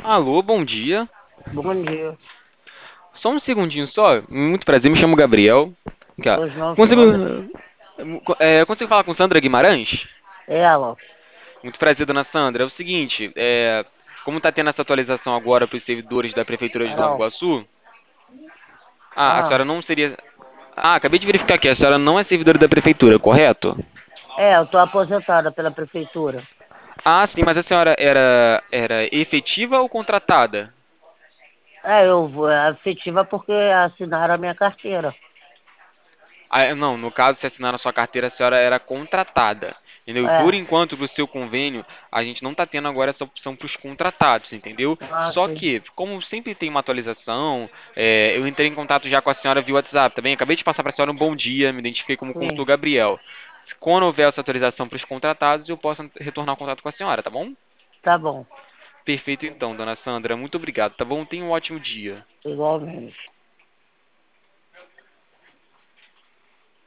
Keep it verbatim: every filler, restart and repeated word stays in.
Alô, bom dia. Bom dia. Só um segundinho só. Muito prazer, me chamo Gabriel. Cá. Pois não, Consigo, Sandra. é, consigo falar com Sandra Guimarães? Ela. Muito prazer, dona Sandra. É o seguinte, é, como está tendo essa atualização agora para os servidores da Prefeitura de Nova Carol. Iguaçu? Ah, a Ah, senhora não seria. Ah, acabei de verificar aqui, a senhora não é servidora da Prefeitura, correto? é, eu tô aposentada pela prefeitura. Ah, sim, mas a senhora era, era efetiva ou contratada? É, eu vou, é afetiva porque assinaram a minha carteira. Ah, não, no caso, se assinar na sua carteira, a senhora era contratada. Entendeu? E por É. enquanto, para o seu convênio, a gente não está tendo agora essa opção para os contratados, entendeu? Ah, Só sim. que, como sempre tem uma atualização, é, eu entrei em contato já com a senhora via WhatsApp, tá bem? Acabei de passar para a senhora um bom dia, me identifiquei como consultor Sim. Gabriel. Quando houver essa atualização para os contratados, eu posso retornar o contato com a senhora, tá bom? Tá bom. Perfeito então, dona Sandra. Muito obrigado, tá bom? Tenha um ótimo dia. Igualmente.